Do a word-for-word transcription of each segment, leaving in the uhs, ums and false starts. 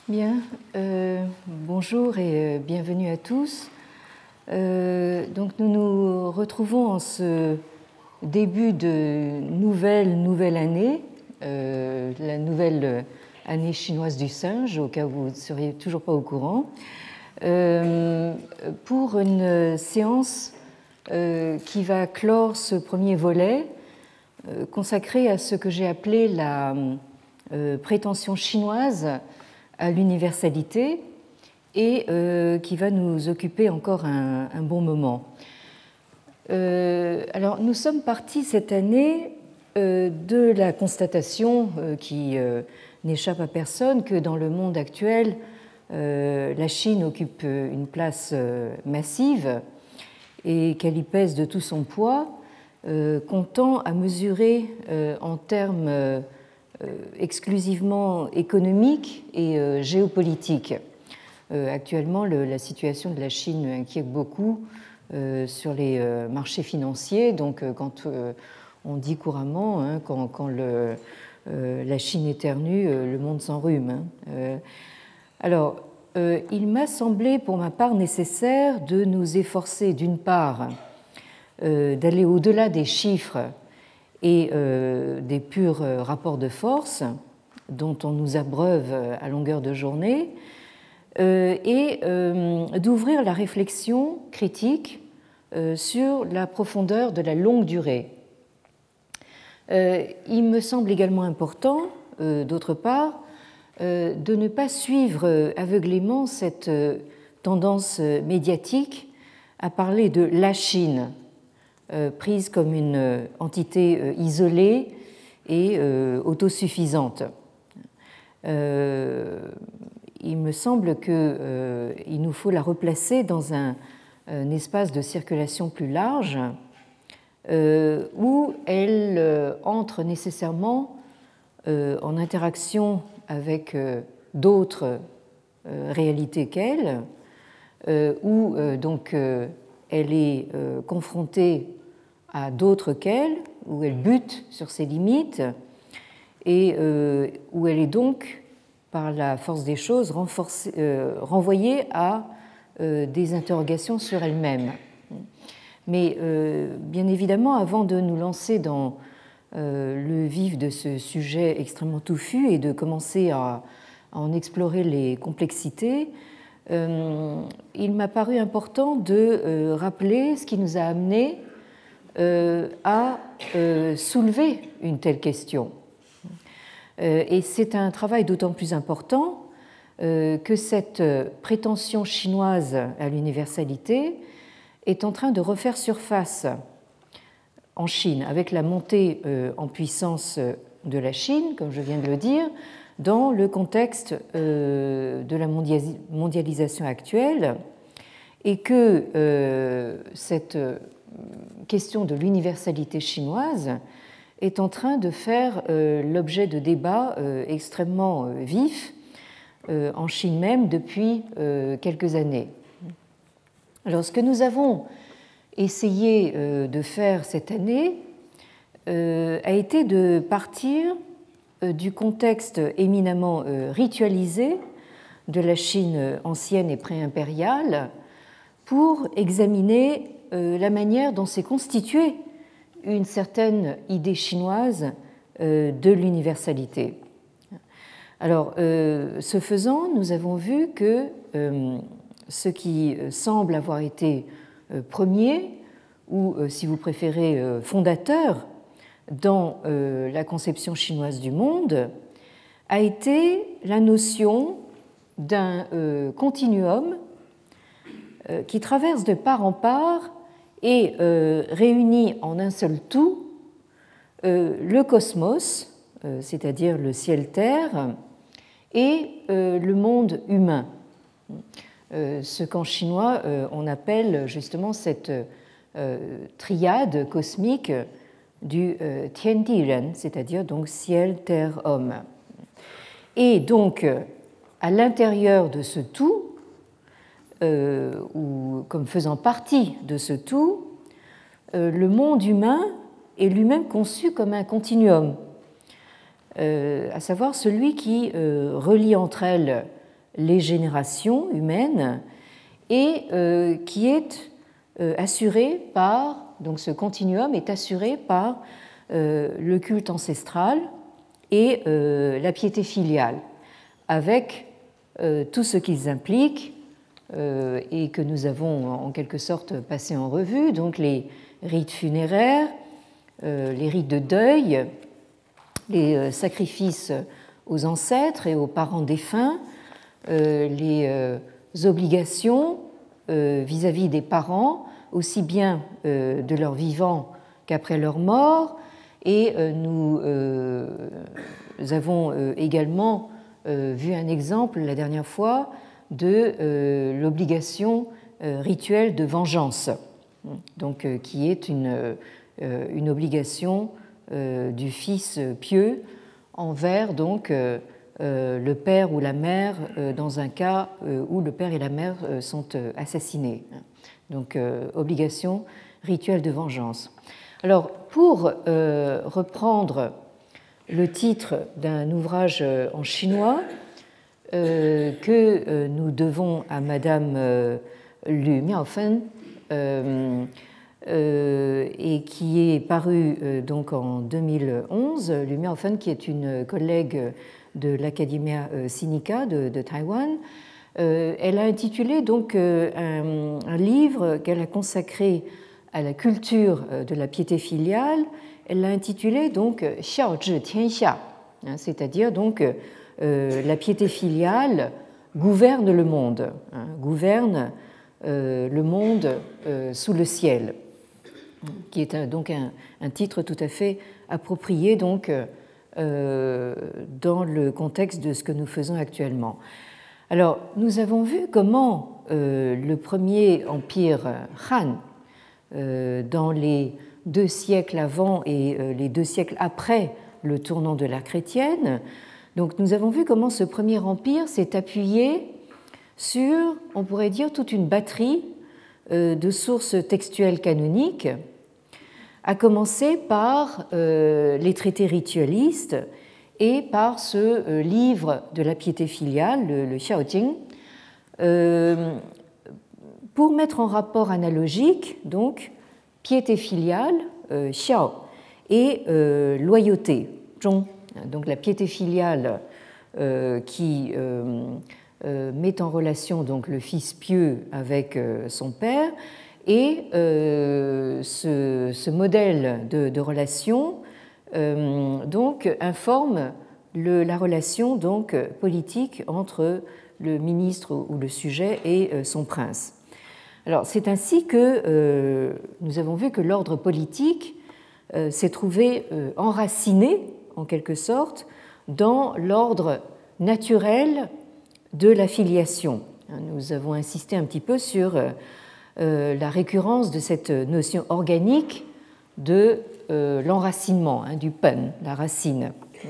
Bien, euh, bonjour et bienvenue à tous. Euh, donc nous nous retrouvons en ce début de nouvelle nouvelle année, euh, la nouvelle année chinoise du singe, au cas où vous ne seriez toujours pas au courant, euh, pour une séance euh, qui va clore ce premier volet euh, consacré à ce que j'ai appelé la euh, prétention chinoise à l'universalité et euh, qui va nous occuper encore un, un bon moment. Euh, alors, nous sommes partis cette année euh, de la constatation euh, qui euh, n'échappe à personne que dans le monde actuel, euh, la Chine occupe une place euh, massive et qu'elle y pèse de tout son poids, euh, comptant à mesurer euh, en termes euh, exclusivement économique et euh, géopolitique. Euh, actuellement, le, la situation de la Chine inquiète beaucoup euh, sur les euh, marchés financiers. Donc, euh, quand euh, on dit couramment, hein, quand, quand le, euh, la Chine éternue, euh, le monde s'enrhume. Hein. Euh, alors, euh, il m'a semblé, pour ma part, nécessaire de nous efforcer, d'une part, euh, d'aller au-delà des chiffres et euh, des purs rapports de force dont on nous abreuve à longueur de journée, euh, et euh, d'ouvrir la réflexion critique euh, sur la profondeur de la longue durée. Euh, il me semble également important, euh, d'autre part, euh, de ne pas suivre aveuglément cette euh, tendance médiatique à parler de la Chine, Euh, prise comme une euh, entité euh, isolée et euh, autosuffisante. Euh, il me semble qu'il euh, nous faut la replacer dans un, un espace de circulation plus large euh, où elle euh, entre nécessairement euh, en interaction avec euh, d'autres euh, réalités qu'elle, euh, où euh, donc euh, elle est euh, confrontée à d'autres qu'elle, où elle bute sur ses limites et euh, où elle est donc, par la force des choses, euh, renvoyée à euh, des interrogations sur elle-même. Mais euh, bien évidemment, avant de nous lancer dans euh, le vif de ce sujet extrêmement touffu et de commencer à, à en explorer les complexités, euh, il m'a paru important de euh, rappeler ce qui nous a amenés Euh, à euh, soulever une telle question. Euh, et c'est un travail d'autant plus important euh, que cette prétention chinoise à l'universalité est en train de refaire surface en Chine, avec la montée euh, en puissance de la Chine, comme je viens de le dire, dans le contexte euh, de la mondialisation actuelle, et que euh, cette question de l'universalité chinoise est en train de faire euh, l'objet de débats euh, extrêmement euh, vifs euh, en Chine même depuis euh, quelques années. Alors, ce que nous avons essayé euh, de faire cette année euh, a été de partir euh, du contexte éminemment euh, ritualisé de la Chine ancienne et pré-impériale pour examiner la manière dont s'est constituée une certaine idée chinoise de l'universalité. Alors, ce faisant, nous avons vu que ce qui semble avoir été premier, ou si vous préférez fondateur, dans la conception chinoise du monde, a été la notion d'un continuum qui traverse de part en part et euh, réunit en un seul tout euh, le cosmos, euh, c'est-à-dire le ciel-terre, et euh, le monde humain, euh, ce qu'en chinois euh, on appelle justement cette euh, triade cosmique du euh, Tiandiren, c'est-à-dire donc ciel, terre, homme. Et donc, à l'intérieur de ce tout, Euh, ou comme faisant partie de ce tout, euh, le monde humain est lui-même conçu comme un continuum, euh, à savoir celui qui euh, relie entre elles les générations humaines et euh, qui est euh, assuré par, donc ce continuum est assuré par euh, le culte ancestral et euh, la piété filiale, avec euh, tout ce qu'ils impliquent euh, et que nous avons en quelque sorte passé en revue, donc les rites funéraires, euh, les rites de deuil, les euh, sacrifices aux ancêtres et aux parents défunts, euh, les euh, obligations euh, vis-à-vis des parents, aussi bien euh, de leur vivant qu'après leur mort, et euh, nous euh, avons euh, également euh, vu un exemple la dernière fois de euh, l'obligation euh, rituelle de vengeance, donc, euh, qui est une, euh, une obligation euh, du fils pieux envers donc, euh, euh, le père ou la mère euh, dans un cas euh, où le père et la mère euh, sont euh, assassinés. Donc, euh, obligation rituelle de vengeance. Alors, pour euh, reprendre le titre d'un ouvrage en chinois euh, que euh, nous devons à Madame euh, Lu Miaofen euh, euh, et qui est paru euh, donc en deux mille onze, Lu Miaofen, qui est une collègue de l'Academia Sinica de, de Taïwan. Euh, elle a intitulé donc euh, un, un livre qu'elle a consacré à la culture de la piété filiale. Elle l'a intitulé donc Xiao Zhi Tianxia, c'est-à-dire donc euh, la piété filiale gouverne le monde, hein, gouverne euh, le monde euh, sous le ciel, qui est un, donc un, un titre tout à fait approprié donc euh, dans le contexte de ce que nous faisons actuellement. Alors, nous avons vu comment euh, le premier empire Han, euh, dans les deux siècles avant et euh, les deux siècles après le tournant de l'ère chrétienne, donc nous avons vu comment ce premier empire s'est appuyé sur, on pourrait dire, toute une batterie euh, de sources textuelles canoniques, à commencer par euh, les traités ritualistes et par ce euh, livre de la piété filiale, le, le Xiaojing, euh, pour mettre en rapport analogique, donc, piété filiale, euh, xiao, et euh, loyauté, zhong. Donc la piété filiale euh, qui euh, euh, met en relation donc, le fils pieux avec euh, son père, et euh, ce, ce modèle de, de relation euh, donc, informe le, la relation donc, politique entre le ministre ou le sujet et son prince. Alors, c'est ainsi que euh, nous avons vu que l'ordre politique euh, s'est trouvé euh, enraciné, en quelque sorte, dans l'ordre naturel de la filiation. Nous avons insisté un petit peu sur euh, la récurrence de cette notion organique de euh, l'enracinement, hein, du pen, la racine.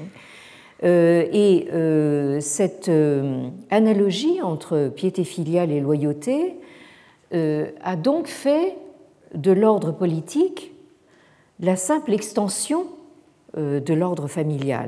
Euh, et euh, cette euh, analogie entre piété filiale et loyauté euh, a donc fait de l'ordre politique la simple extension euh, de l'ordre familial.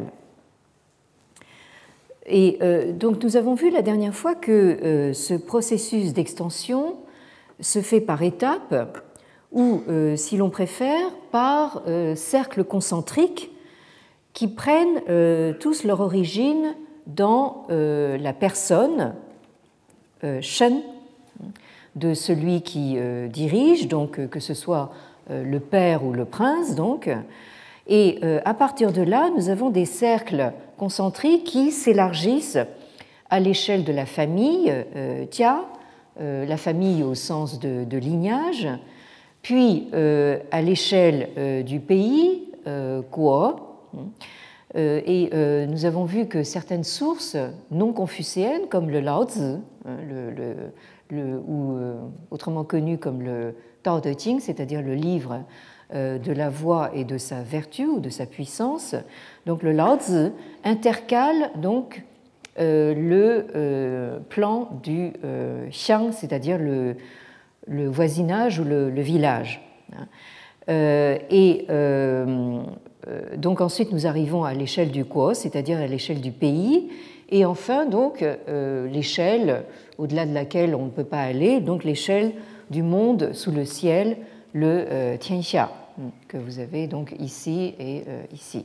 Et euh, donc nous avons vu la dernière fois que euh, ce processus d'extension se fait par étapes ou, euh, si l'on préfère, par euh, cercles concentriques qui prennent euh, tous leur origine dans euh, la personne, euh, Shen, de celui qui euh, dirige, donc euh, que ce soit euh, le père ou le prince, donc. Et euh, à partir de là, nous avons des cercles concentriques qui s'élargissent à l'échelle de la famille, euh, Tia, euh, la famille au sens de, de lignage, puis euh, à l'échelle euh, du pays, euh, Guo. Euh, et euh, nous avons vu que certaines sources non confucéennes, comme le Lao Tzu, le, le, le, ou euh, autrement connu comme le Tao Te Ching, c'est-à-dire le livre euh, de la voix et de sa vertu ou de sa puissance, donc le Lao Tzu intercale donc euh, le euh, plan du euh, xiang, c'est-à-dire le, le voisinage ou le, le village. Euh, et euh, donc ensuite nous arrivons à l'échelle du Guo, c'est-à-dire à l'échelle du pays, Et enfin, donc, euh, l'échelle au-delà de laquelle on ne peut pas aller, donc l'échelle du monde sous le ciel, le euh, Tianxia, que vous avez donc ici et euh, ici.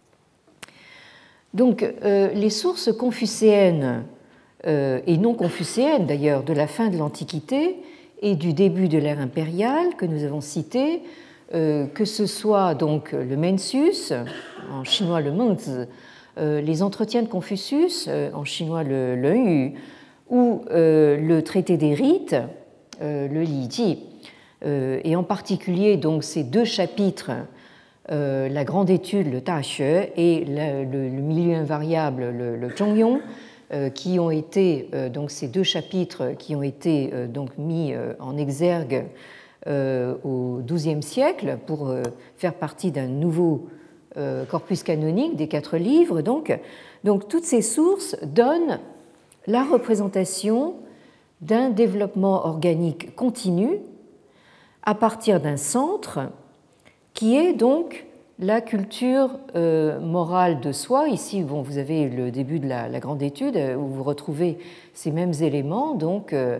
Donc, euh, les sources confucéennes euh, et non confucéennes, d'ailleurs, de la fin de l'Antiquité et du début de l'ère impériale que nous avons citées, euh, que ce soit donc le Mencius, en chinois le Mengzi, euh, les entretiens de Confucius, euh, en chinois le Lenyu, ou euh, le traité des rites, euh, le Li Ji, euh, et en particulier donc ces deux chapitres, euh, la grande étude, le Ta Xue, et le, le, le milieu invariable, le, le Zhongyong, euh, qui ont été euh, donc ces deux chapitres qui ont été euh, donc mis euh, en exergue euh, au douzième siècle pour euh, faire partie d'un nouveau euh, corpus canonique des quatre livres. Donc, donc toutes ces sources donnent la représentation d'un développement organique continu à partir d'un centre qui est donc la culture euh, morale de soi. Ici, bon, vous avez le début de la, la grande étude où vous retrouvez ces mêmes éléments, donc euh,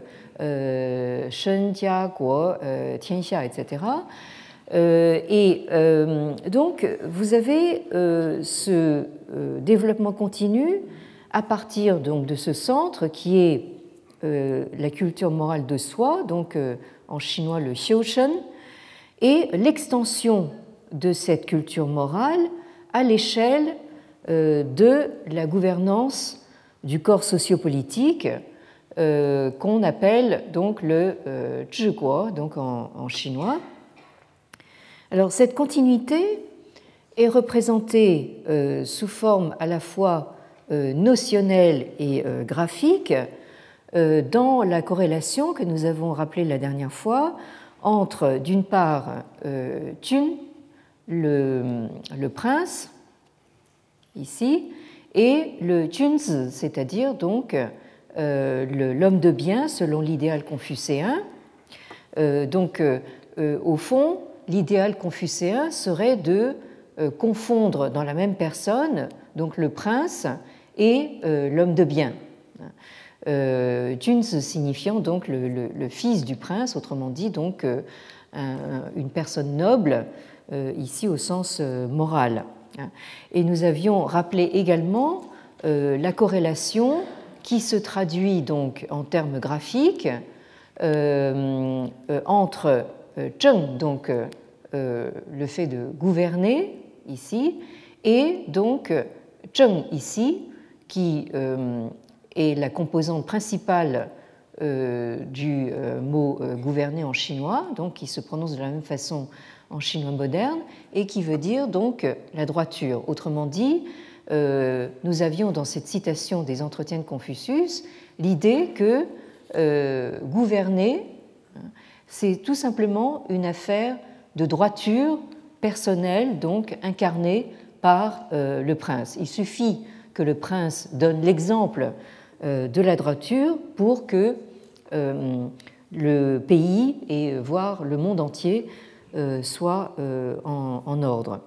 Shen, Jia, Guo, euh, Tianxia, et cetera. Euh, et euh, donc, vous avez euh, ce euh, développement continu à partir donc de ce centre qui est euh, la culture morale de soi, donc euh, en chinois le Xiushen, et l'extension de cette culture morale à l'échelle euh, de la gouvernance du corps sociopolitique euh, qu'on appelle donc le euh, Zhiguo, donc en, en chinois. Alors cette continuité est représentée euh, sous forme à la fois euh, notionnelle et euh, graphique euh, dans la corrélation que nous avons rappelée la dernière fois entre, d'une part, euh, Tun, le, le prince, ici, et le Junzi, c'est-à-dire donc euh, l'homme de bien selon l'idéal confucéen. Euh, donc, euh, au fond, l'idéal confucéen serait de euh, confondre dans la même personne donc le prince et euh, l'homme de bien. Euh, Junzi signifiant donc le, le, le fils du prince, autrement dit donc euh, un, une personne noble, euh, ici au sens euh, moral. Et nous avions rappelé également euh, la corrélation qui se traduit donc en termes graphiques euh, euh, entre euh, zheng, donc euh, le fait de gouverner ici, et donc zheng ici, qui euh, est la composante principale euh, du euh, mot euh, gouverner en chinois, donc qui se prononce de la même façon en chinois moderne, et qui veut dire donc la droiture. Autrement dit, euh, nous avions dans cette citation des Entretiens de Confucius l'idée que euh, gouverner, c'est tout simplement une affaire de droiture personnelle, donc incarnée par euh, le prince. Il suffit que le prince donne l'exemple euh, de la droiture pour que euh, le pays et voire le monde entier euh, soit euh, en, en ordre.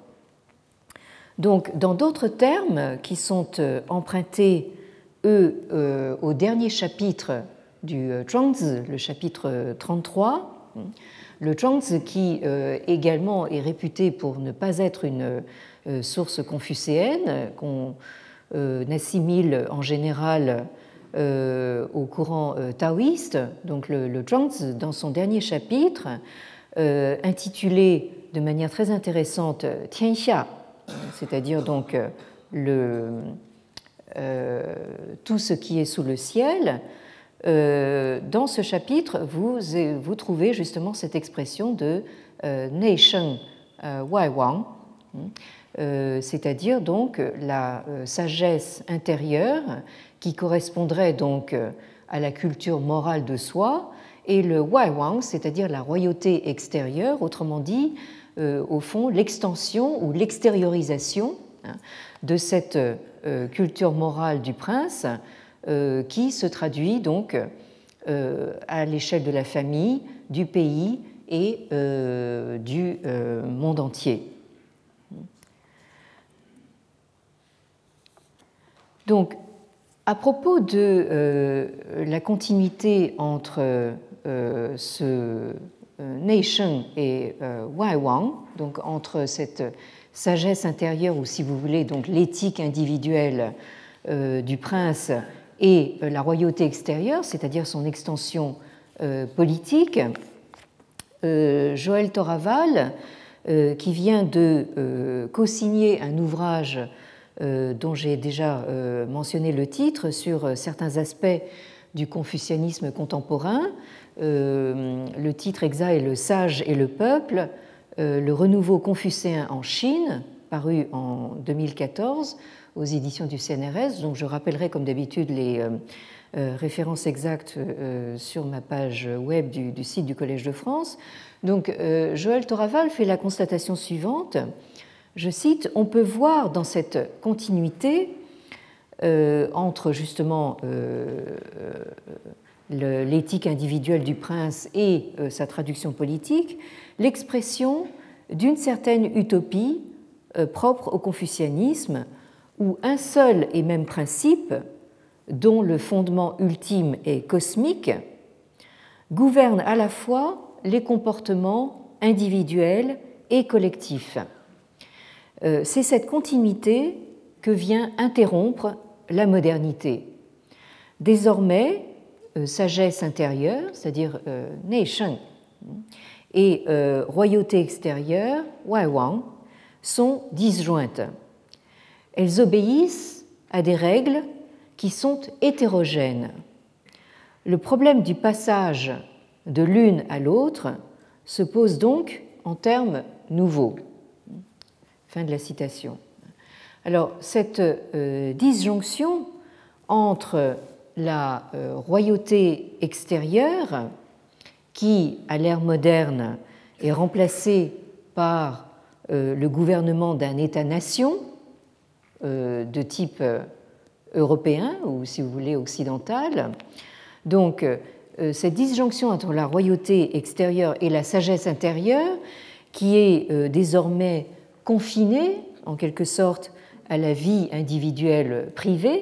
Donc, dans d'autres termes qui sont euh, empruntés, eux, euh, au dernier chapitre du Zhuangzi, le chapitre trente-trois, le Zhuangzi qui euh, également est réputé pour ne pas être une euh, source confucéenne, qu'on euh, assimile en général euh, au courant euh, taoïste. Donc le, le Zhuangzi, dans son dernier chapitre, euh, intitulé de manière très intéressante Tianxia, c'est-à-dire donc le, euh, tout ce qui est sous le ciel. Euh, dans ce chapitre, vous, vous trouvez justement cette expression de euh, Nei Sheng euh, Wai Wang, euh, c'est-à-dire donc la euh, sagesse intérieure qui correspondrait donc à la culture morale de soi, et le Wai Wang, c'est-à-dire la royauté extérieure, autrement dit, euh, au fond, l'extension ou l'extériorisation hein, de cette euh, culture morale du prince, Euh, qui se traduit donc euh, à l'échelle de la famille, du pays et euh, du euh, monde entier. Donc, À propos de euh, la continuité entre euh, ce euh, Nation et euh, Wai Wang, donc entre cette sagesse intérieure, ou si vous voulez, donc l'éthique individuelle euh, du prince et euh, la royauté extérieure, c'est-à-dire son extension euh, politique, euh, Joël Torraval, euh, qui vient de euh, co-signer un ouvrage Euh, dont j'ai déjà euh, mentionné le titre, sur euh, certains aspects du confucianisme contemporain. Euh, le titre exact est Le sage et le peuple, euh, le renouveau confucéen en Chine, paru en deux mille quatorze aux éditions du C N R S. Donc je rappellerai comme d'habitude les euh, euh, références exactes euh, sur ma page web du, du site du Collège de France. Donc euh, Joël Torraval fait la constatation suivante. Je cite, on peut voir dans cette continuité euh, entre justement euh, euh, l'éthique individuelle du prince et euh, sa traduction politique l'expression d'une certaine utopie euh, propre au confucianisme où un seul et même principe, dont le fondement ultime est cosmique, gouverne à la fois les comportements individuels et collectifs. C'est cette continuité que vient interrompre la modernité. Désormais, euh, sagesse intérieure, c'est-à-dire euh, Nation, et euh, royauté extérieure, Wai Wang, sont disjointes. Elles obéissent à des règles qui sont hétérogènes. Le problème du passage de l'une à l'autre se pose donc en termes nouveaux. Fin de la citation. Alors, cette euh, disjonction entre la euh, royauté extérieure, qui, à l'ère moderne, est remplacée par euh, le gouvernement d'un État-nation euh, de type euh, européen, ou si vous voulez occidental, donc euh, cette disjonction entre la royauté extérieure et la sagesse intérieure, qui est euh, désormais confinée, en quelque sorte, à la vie individuelle privée,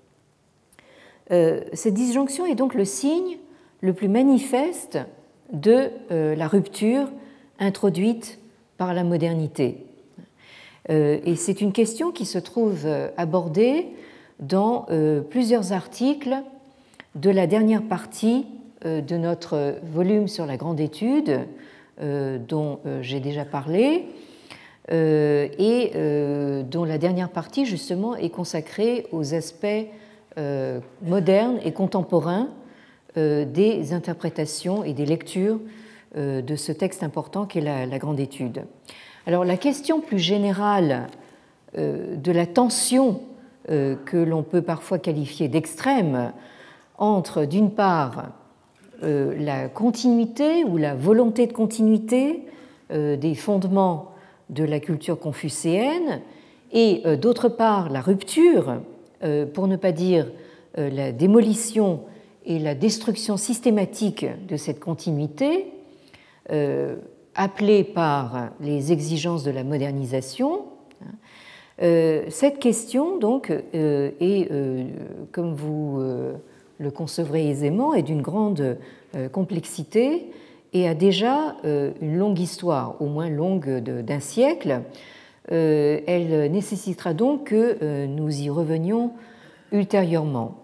euh, cette disjonction est donc le signe le plus manifeste de euh, la rupture introduite par la modernité. Euh, et c'est une question qui se trouve abordée dans euh, plusieurs articles de la dernière partie euh, de notre volume sur la grande étude, euh, dont euh, j'ai déjà parlé, Euh, et euh, dont la dernière partie justement est consacrée aux aspects euh, modernes et contemporains euh, des interprétations et des lectures euh, de ce texte important qu'est la, la grande étude. Alors la question plus générale euh, de la tension euh, que l'on peut parfois qualifier d'extrême entre d'une part euh, la continuité ou la volonté de continuité euh, des fondements de la culture confucéenne et euh, d'autre part la rupture, euh, pour ne pas dire euh, la démolition et la destruction systématique de cette continuité, euh, appelée par les exigences de la modernisation. Euh, cette question donc euh, est, euh, comme vous euh, le concevrez aisément, est d'une grande euh, complexité et a déjà une longue histoire, au moins longue d'un siècle. Elle nécessitera donc que nous y revenions ultérieurement.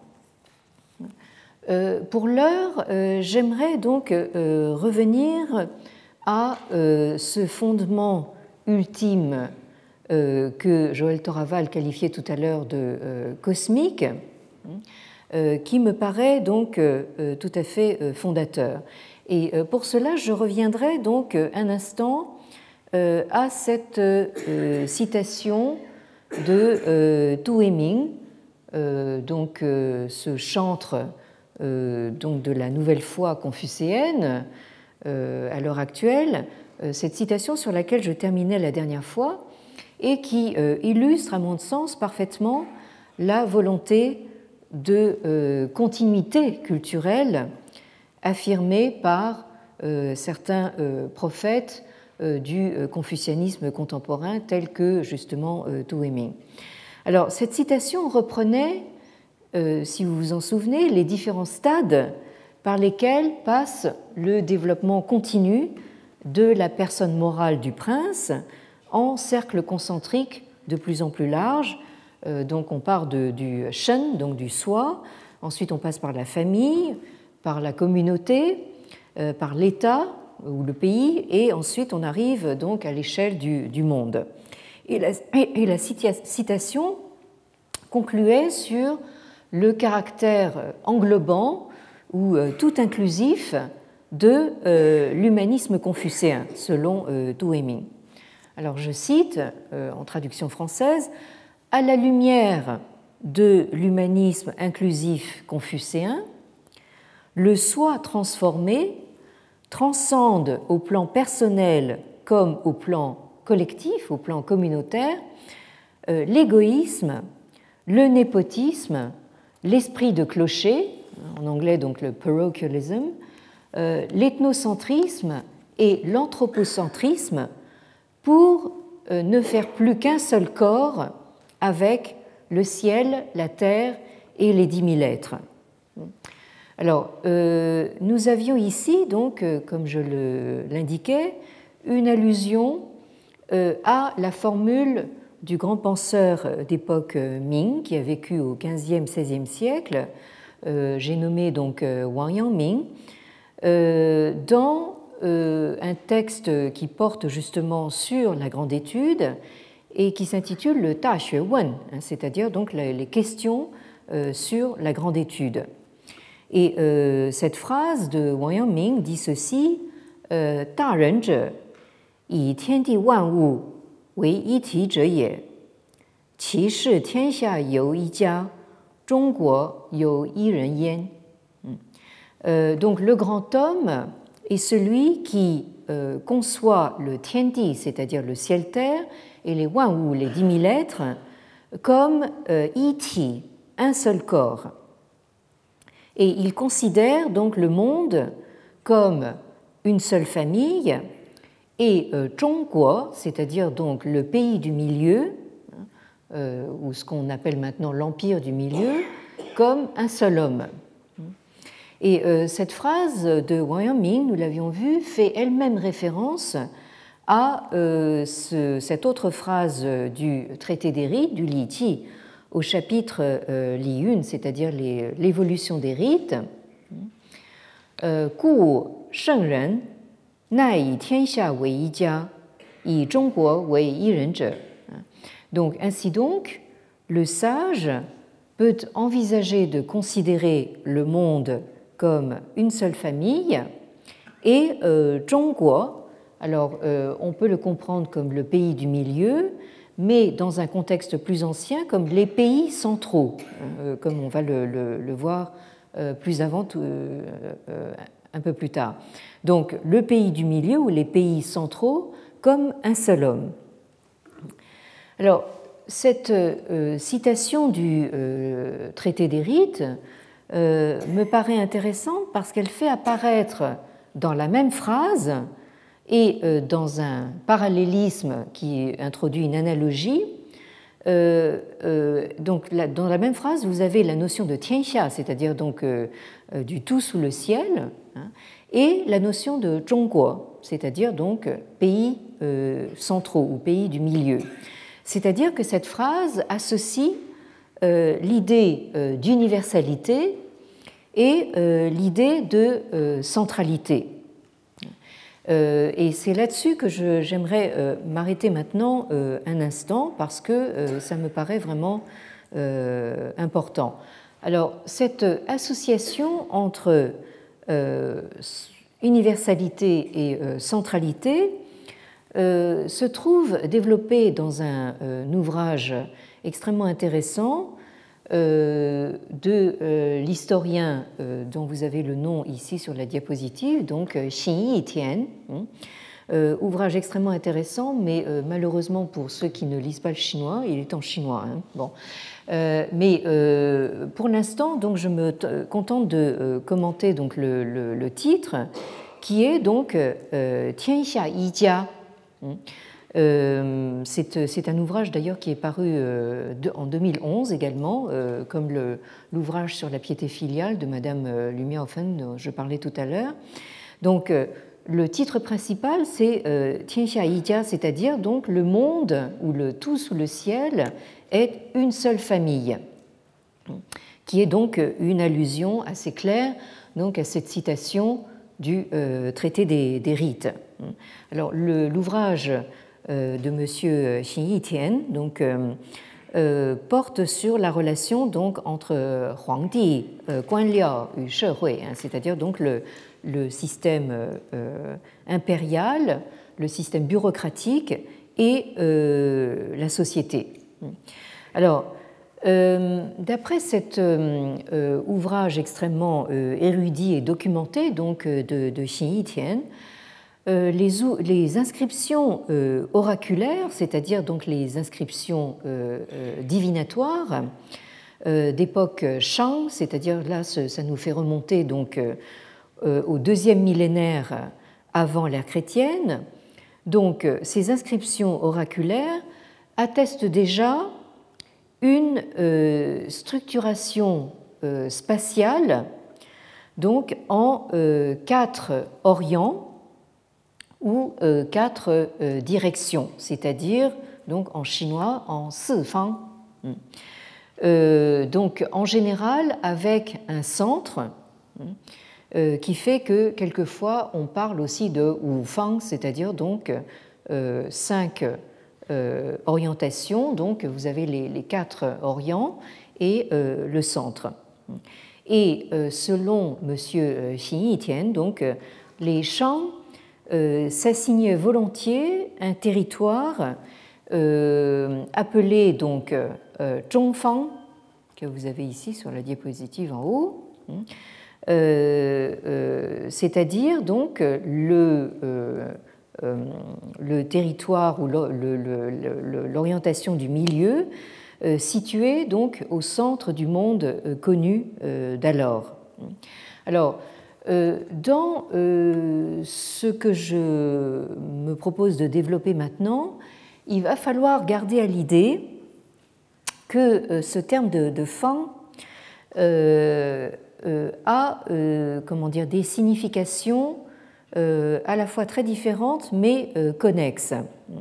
Pour l'heure, j'aimerais donc revenir à ce fondement ultime que Joël Torraval qualifiait tout à l'heure de cosmique, qui me paraît donc tout à fait fondateur. Et pour cela, je reviendrai donc un instant à cette citation de Tu Heming, donc ce chantre donc de la nouvelle foi confucéenne à l'heure actuelle, cette citation sur laquelle je terminais la dernière fois et qui illustre, à mon sens, parfaitement la volonté de continuité culturelle affirmée par euh, certains euh, prophètes euh, du confucianisme contemporain, tels que justement euh, Tu Heming. Alors, cette citation reprenait euh, si vous vous en souvenez, les différents stades par lesquels passe le développement continu de la personne morale du prince en cercle concentrique de plus en plus large. Euh, donc on part de, du shen, donc du soi, ensuite on passe par la famille, par la communauté, euh, par l'État ou le pays, et ensuite on arrive donc à l'échelle du, du monde. Et la, et la citation concluait sur le caractère englobant ou euh, tout inclusif de euh, l'humanisme confucéen, selon euh, Du Weiming. Alors je cite, euh, en traduction française, « À la lumière de l'humanisme inclusif confucéen, le soi transformé transcende au plan personnel comme au plan collectif, au plan communautaire, euh, l'égoïsme, le népotisme, l'esprit de clocher, en anglais donc le parochialism, euh, l'ethnocentrisme et l'anthropocentrisme pour euh, ne faire plus qu'un seul corps avec le ciel, la terre et les dix mille êtres. » Alors, euh, nous avions ici, donc, euh, comme je l'indiquais, une allusion euh, à la formule du grand penseur d'époque Ming, qui a vécu au quinzième seizième siècle, euh, j'ai nommé donc euh, Wang Yangming, euh, dans euh, un texte qui porte justement sur la grande étude et qui s'intitule le Ta Xue Wen, c'est-à-dire donc les questions euh, sur la grande étude. Et euh, cette phrase de Wang Yangming dit ceci, euh, « Da ren zhe, yi tian di wan wu wei yi ti zhe ye, qi shi tian xia you yi jia, zhongguo you yi ren yan. » Donc le grand homme est celui qui euh, conçoit le tiandi, c'est-à-dire le ciel-terre, et les wan wu, les dix mille êtres, comme euh, yi ti, un seul corps. Et il considère donc le monde comme une seule famille et euh, Zhongguo, c'est-à-dire donc le pays du milieu, euh, ou ce qu'on appelle maintenant l'empire du milieu, comme un seul homme. Et euh, cette phrase de Wang Yangming, nous l'avions vu, fait elle-même référence à euh, ce, cette autre phrase du traité des rites, du Li Qi, au chapitre euh, Li un, c'est-à-dire l'évolution des rites. Gu shengren nai yi tianxia wei yi jia, yi zhongguo wei yi ren zhe. Donc, ainsi donc, le sage peut envisager de considérer le monde comme une seule famille et euh, Zhongguo, alors euh, on peut le comprendre comme le pays du milieu, mais dans un contexte plus ancien comme les pays centraux, euh, comme on va le, le, le voir euh, plus avant, euh, euh, un peu plus tard. Donc le pays du milieu ou les pays centraux comme un seul homme. Alors cette euh, citation du euh, traité des rites euh, me paraît intéressante parce qu'elle fait apparaître dans la même phrase et euh, dans un parallélisme qui introduit une analogie. Euh, euh, donc là, dans la même phrase, vous avez la notion de tianxia, c'est-à-dire donc euh, euh, du tout sous le ciel, hein, et la notion de zhongguo, c'est-à-dire donc pays euh, centraux ou pays du milieu. C'est-à-dire que cette phrase associe euh, l'idée euh, d'universalité et euh, l'idée de euh, centralité. Euh, et c'est là-dessus que je, j'aimerais euh, m'arrêter maintenant euh, un instant parce que euh, ça me paraît vraiment euh, important. Alors, cette association entre euh, universalité et euh, centralité euh, se trouve développée dans un, euh, un ouvrage extrêmement intéressant euh, de euh, l'historien euh, dont vous avez le nom ici sur la diapositive, donc Xin Yitian. Euh, ouvrage extrêmement intéressant, mais euh, malheureusement pour ceux qui ne lisent pas le chinois, il est en chinois. Hein, bon. Euh, mais euh, pour l'instant, donc, je me contente de euh, commenter donc, le, le, le titre, qui est donc euh, Tianxia Yi Jia. Euh, c'est, c'est un ouvrage d'ailleurs qui est paru euh, de, en deux mille onze également, euh, comme le, l'ouvrage sur la piété filiale de Madame Lumia-Hoffen dont je parlais tout à l'heure. Donc, euh, le titre principal, c'est euh, Tianxia Yijia, c'est-à-dire donc le monde ou le tout sous le ciel est une seule famille, qui est donc une allusion assez claire donc à cette citation du euh, traité des, des rites. Alors, le, l'ouvrage euh, de Monsieur Xin Yitian donc euh, euh, porte sur la relation donc entre Huangdi, euh, Guanliao et Shehui, hein, c'est-à-dire donc le le système euh, impérial, le système bureaucratique et euh, la société. Alors, euh, d'après cet euh, ouvrage extrêmement euh, érudit et documenté donc, de, de Xin Yitian, euh, les, les inscriptions euh, oraculaires, c'est-à-dire donc les inscriptions euh, euh, divinatoires euh, d'époque Shang, c'est-à-dire là, ça nous fait remonter donc au deuxième millénaire avant l'ère chrétienne. Donc, ces inscriptions oraculaires attestent déjà une euh, structuration euh, spatiale donc en euh, quatre orients ou euh, quatre euh, directions, c'est-à-dire donc en chinois en si fang. Euh, donc, en général, avec un centre qui fait que quelquefois on parle aussi de Wu Fang, c'est-à-dire donc euh, cinq euh, orientations. Donc vous avez les, les quatre orients et euh, le centre. Et euh, selon Monsieur Xin Yitian, donc les Shang euh, s'assignaient volontiers un territoire euh, appelé donc euh, Zhongfang, que vous avez ici sur la diapositive en haut. Euh, euh, c'est-à-dire donc le, euh, euh, le territoire ou le, le, le, l'orientation du milieu euh, situé donc au centre du monde euh, connu euh, d'alors. Alors, euh, dans euh, ce que je me propose de développer maintenant, il va falloir garder à l'idée que euh, ce terme de, de Fang euh, Euh, a euh, comment dire, des significations euh, à la fois très différentes mais euh, connexes.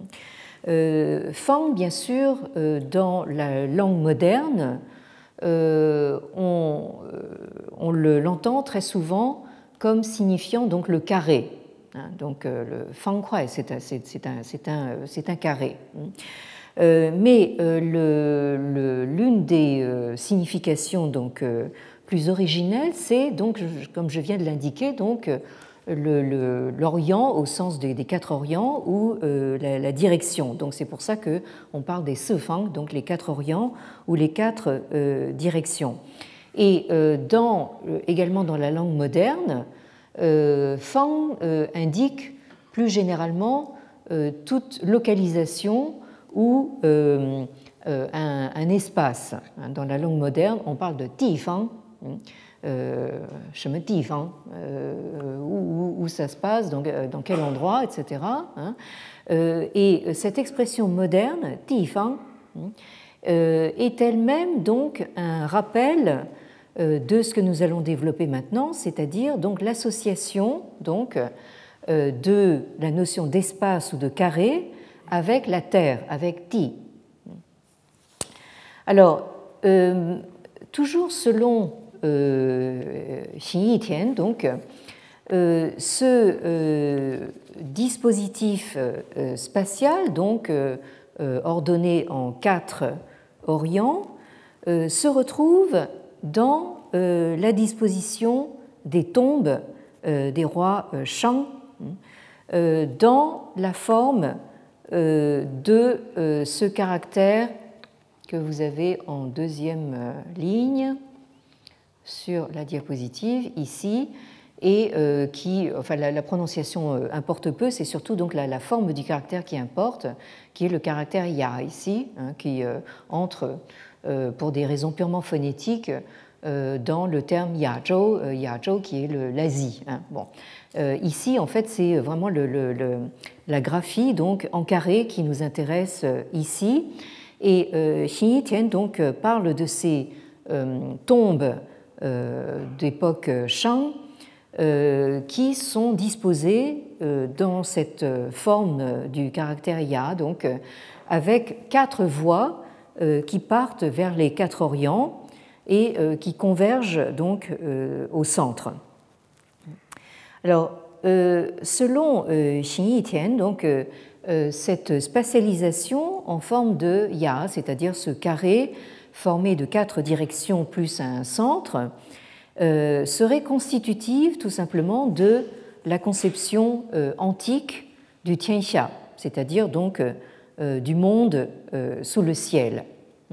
Euh, Fang, bien sûr, euh, dans la langue moderne, euh, on, on le, l'entend très souvent comme signifiant donc le carré. Hein, donc euh, le Fang Kuai, c'est un, c'est, c'est un, c'est un, c'est un carré. Euh, mais euh, le, le, l'une des euh, significations donc euh, plus originelle, c'est donc, comme je viens de l'indiquer, donc le, le, l'orient au sens des, des quatre orients ou euh, la, la direction. Donc c'est pour ça que on parle des si fang, donc les quatre orients ou les quatre euh, directions. Et euh, dans, euh, également dans la langue moderne, euh, fang euh, indique plus généralement euh, toute localisation ou euh, euh, un, un espace. Dans la langue moderne, on parle de ti fang. Euh, euh, où, où ça se passe, dans, dans quel endroit, et cetera. Hein. Euh, et cette expression moderne, tifang, euh, est elle-même donc un rappel euh, de ce que nous allons développer maintenant, c'est-à-dire donc l'association donc euh, de la notion d'espace ou de carré avec la terre, avec ti. Alors, euh, toujours selon Euh, Xin Yitian, donc, euh, ce euh, dispositif euh, spatial, donc euh, ordonné en quatre orients, euh, se retrouve dans euh, la disposition des tombes euh, des rois euh, Shang, euh, dans la forme euh, de euh, ce caractère que vous avez en deuxième euh, ligne sur la diapositive ici, et euh, qui, enfin la, la prononciation euh, importe peu, c'est surtout donc la, la forme du caractère qui importe, qui est le caractère ya ici, hein, qui euh, entre euh, pour des raisons purement phonétiques dans le terme Yazhou, Yazhou qui est l'Asie. Hein. Bon. Ici, en fait, c'est vraiment le, le, le, la graphie donc, en carré qui nous intéresse ici. Et euh, Xin Yitian donc, parle de ces euh, tombes euh, d'époque Shang euh, qui sont disposées euh, dans cette forme du caractère Ya, donc, euh, avec quatre voies euh, qui partent vers les quatre orients et euh, qui convergent donc, euh, au centre. Alors, euh, selon euh, Xin Yitian, donc, euh, euh, cette spatialisation en forme de Ya, c'est-à-dire ce carré formé de quatre directions plus un centre, euh, serait constitutive tout simplement de la conception euh, antique du Tianxia, c'est-à-dire donc euh, du monde euh, sous le ciel.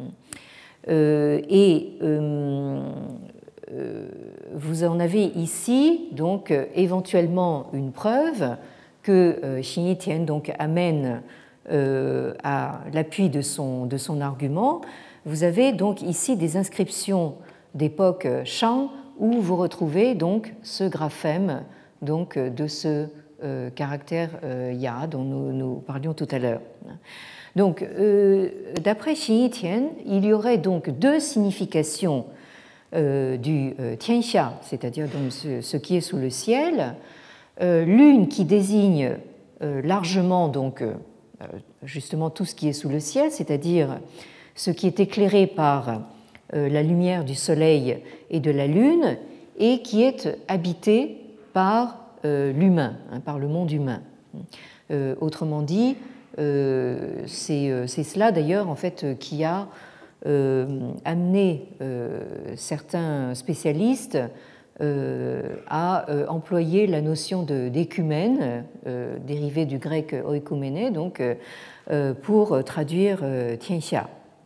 Euh, et euh, euh, vous en avez ici donc euh, éventuellement une preuve que euh, Xin Yitian donc amène euh, à l'appui de son, de son argument. Vous avez donc ici des inscriptions d'époque Shang où vous retrouvez donc ce graphème donc de ce euh, caractère euh, Ya dont nous, nous parlions tout à l'heure. Donc, euh, d'après Xin Yitian, il y aurait donc deux significations euh, du euh, Tianxia, c'est-à-dire donc ce, ce qui est sous le ciel. Euh, l'une qui désigne euh, largement donc euh, justement tout ce qui est sous le ciel, c'est-à-dire ce qui est éclairé par euh, la lumière du soleil et de la lune, et qui est habité par euh, l'humain, hein, par le monde humain. Euh, autrement dit, Euh, c'est, c'est cela d'ailleurs en fait qui a euh, amené euh, certains spécialistes euh, à euh, employer la notion de, d'écumène, euh, dérivée du grec oikoumene, donc euh, pour traduire euh, Tianxia.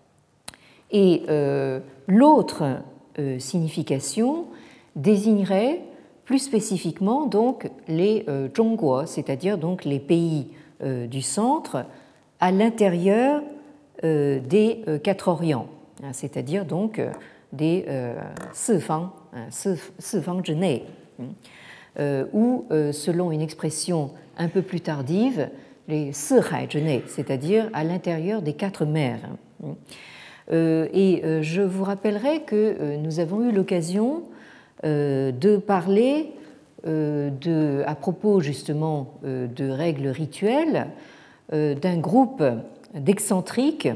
Et euh, l'autre euh, signification désignerait plus spécifiquement donc les euh, Zhongguo, c'est-à-dire donc les pays du centre à l'intérieur des quatre orients, c'est-à-dire donc des Sifang, Sifang zhenei, ou selon une expression un peu plus tardive, les Sihai zhenei, c'est-à-dire à l'intérieur des quatre mers. Et je vous rappellerai que nous avons eu l'occasion de parler De, à propos justement de règles rituelles d'un groupe d'excentriques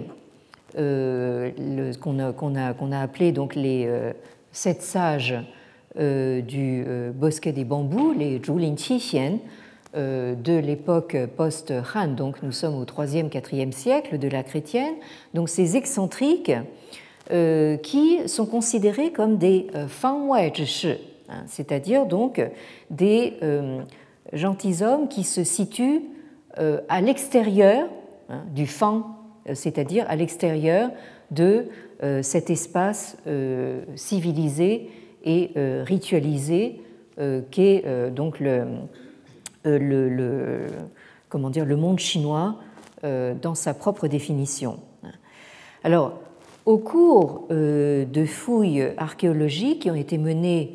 euh, qu'on a, qu'on a, qu'on a appelé donc les euh, sept sages euh, du euh, bosquet des bambous, les Zhulin Qixian, euh, de l'époque post-Han, donc nous sommes au troisième quatrième siècle de l'ère chrétienne. Donc ces excentriques euh, qui sont considérés comme des euh, Fangwai Zhishi, c'est-à-dire donc des euh, gentilshommes qui se situent euh, à l'extérieur hein, du Fang, c'est-à-dire à l'extérieur de euh, cet espace euh, civilisé et euh, ritualisé euh, qu'est euh, donc le, euh, le, le, comment dire, le monde chinois euh, dans sa propre définition. Alors, au cours euh, de fouilles archéologiques qui ont été menées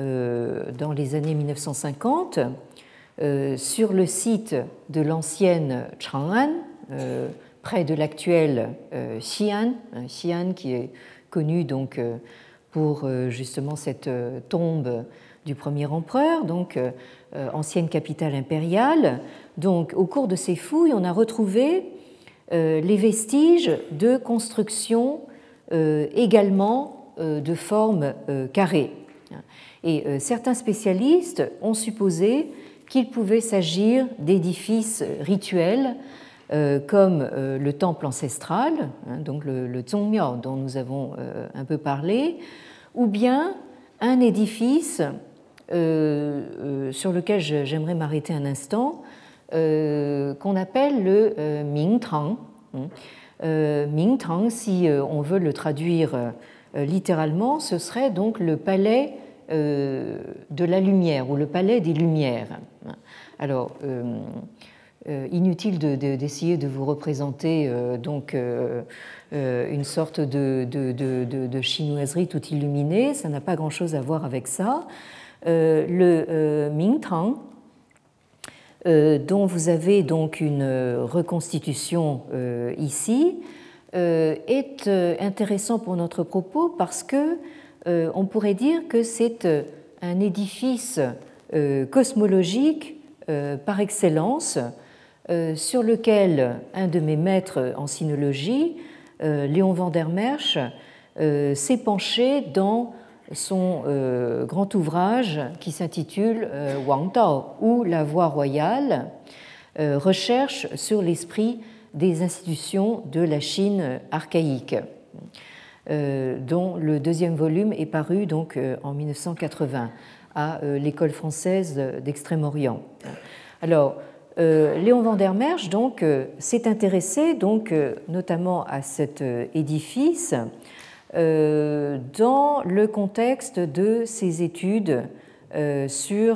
dans les années mille neuf cent cinquante, euh, sur le site de l'ancienne Chang'an, euh, près de l'actuel euh, Xi'an, Xi'an qui est connu donc euh, pour euh, justement cette euh, tombe du premier empereur, donc euh, ancienne capitale impériale. Donc, au cours de ces fouilles, on a retrouvé euh, les vestiges de constructions euh, également euh, de forme euh, carrée. Et euh, certains spécialistes ont supposé qu'il pouvait s'agir d'édifices rituels euh, comme euh, le temple ancestral, hein, donc le, le Zongmiao dont nous avons euh, un peu parlé, ou bien un édifice euh, euh, sur lequel j'aimerais m'arrêter un instant, euh, qu'on appelle le euh, Mingtang. Euh, Mingtang, si euh, on veut le traduire euh, littéralement, ce serait donc le palais de la lumière ou le palais des lumières. Alors, euh, euh, inutile de, de, d'essayer de vous représenter euh, donc, euh, euh, une sorte de, de, de, de, de chinoiserie tout illuminée, ça n'a pas grand-chose à voir avec ça. Euh, le euh, Mingtang, euh, dont vous avez donc une reconstitution euh, ici, euh, est euh, intéressant pour notre propos parce que euh, on pourrait dire que c'est un édifice euh, cosmologique euh, par excellence, euh, sur lequel un de mes maîtres en sinologie, euh, Léon van der Merch, euh, s'est penché dans son euh, grand ouvrage qui s'intitule euh, Wang Tao, ou La Voie royale, euh, recherche sur l'esprit des institutions de la Chine archaïque, euh, dont le deuxième volume est paru donc euh, en mille neuf cent quatre-vingts à euh, l'École française d'Extrême-Orient. Alors, euh, Léon van der Merch donc euh, s'est intéressé donc euh, notamment à cet euh, édifice euh, dans le contexte de ses études euh, sur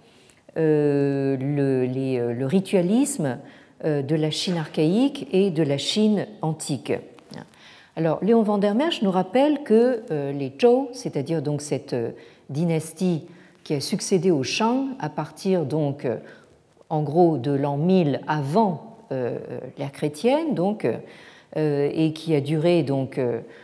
euh, le, les, le ritualisme euh, de la Chine archaïque et de la Chine antique. Alors, Léon van der Merch nous rappelle que euh, les Zhou, c'est-à-dire donc cette euh, dynastie qui a succédé aux Shang à partir donc euh, en gros de l'an mille avant euh, l'ère chrétienne, donc, euh, et qui a duré donc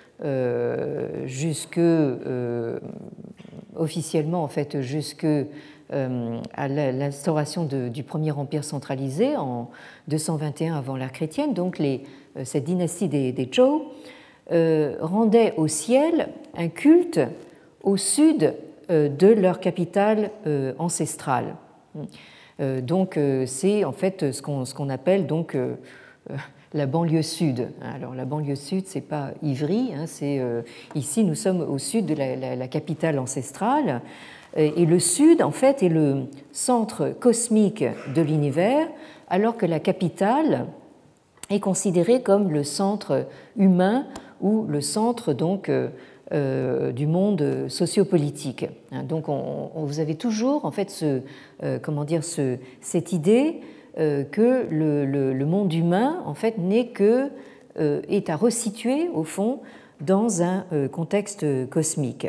euh, jusque euh, officiellement en fait jusque euh, à l'instauration du premier empire centralisé en deux cent vingt et un avant l'ère chrétienne. Donc les, cette dynastie des, des Zhou euh, rendait au ciel un culte au sud euh, de leur capitale euh, ancestrale. Donc c'est en fait ce qu'on ce qu'on appelle donc euh, la banlieue sud. Alors la banlieue sud, c'est pas Ivry, hein, c'est euh, ici nous sommes au sud de la, la, la capitale ancestrale, et le sud en fait est le centre cosmique de l'univers, alors que la capitale est considérée comme le centre humain ou le centre donc euh, Euh, du monde sociopolitique. Donc, on, on, vous avez toujours en fait ce, euh, comment dire, ce, cette idée euh, que le, le, le monde humain en fait n'est que euh, est à resituer au fond dans un euh, contexte cosmique.